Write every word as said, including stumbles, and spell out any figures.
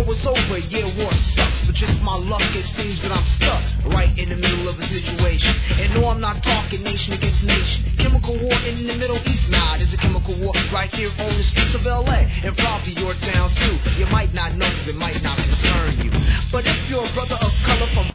it's over, yeah, war sucks. But just my luck, it seems that I'm stuck right in the middle of a situation. And no, I'm not talking nation against nation. Chemical war in the Middle East, nah, there's a chemical war right here on the streets of L A. And probably your town too. You might not know because it might not concern you. But if you're a brother of color from